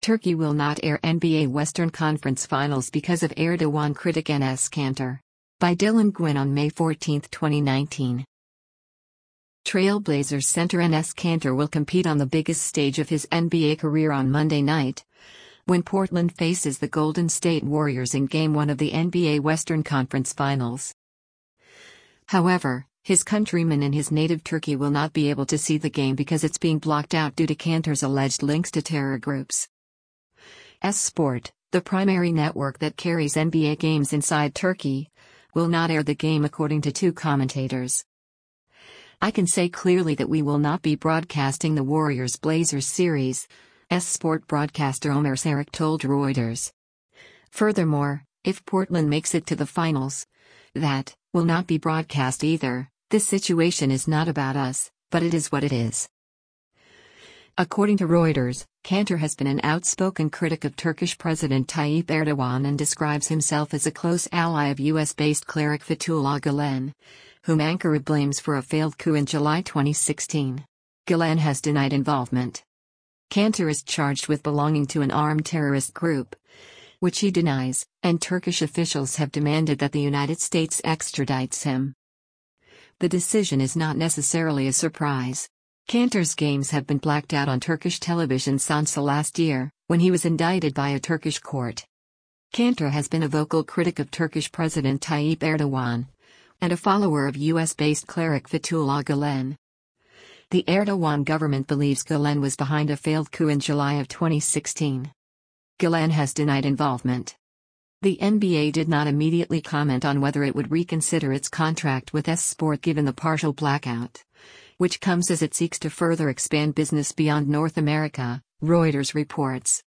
Turkey will not air NBA Western Conference Finals because of Erdogan critic Enes Kanter. By Dylan Gwynn on May 14, 2019. Trailblazers center Enes Kanter will compete on the biggest stage of his NBA career on Monday night, when Portland faces the Golden State Warriors in Game 1 of the NBA Western Conference Finals. However, his countrymen in his native Turkey will not be able to see the game because it's being blocked out due to Kanter's alleged links to terror groups. Sport, the primary network that carries NBA games inside Turkey, will not air the game according to two commentators. "I can say clearly that we will not be broadcasting the Warriors-Blazers series," Sport broadcaster Omer Sarık told Reuters. Furthermore, if Portland makes it to the finals, that will not be broadcast either. "This situation is not about us, but it is what it is." According to Reuters, Kanter has been an outspoken critic of Turkish President Tayyip Erdogan and describes himself as a close ally of US-based cleric Fethullah Gulen, whom Ankara blames for a failed coup in July 2016. Gulen has denied involvement. Kanter is charged with belonging to an armed terrorist group, which he denies, and Turkish officials have demanded that the United States extradites him. The decision is not necessarily a surprise. Kanter's games have been blacked out on Turkish television since last year, when he was indicted by a Turkish court. Kanter has been a vocal critic of Turkish President Tayyip Erdogan, and a follower of US-based cleric Fethullah Gulen. The Erdogan government believes Gulen was behind a failed coup in July of 2016. Gulen has denied involvement. The NBA did not immediately comment on whether it would reconsider its contract with Sport given the partial blackout, which comes as it seeks to further expand business beyond North America, Reuters reports.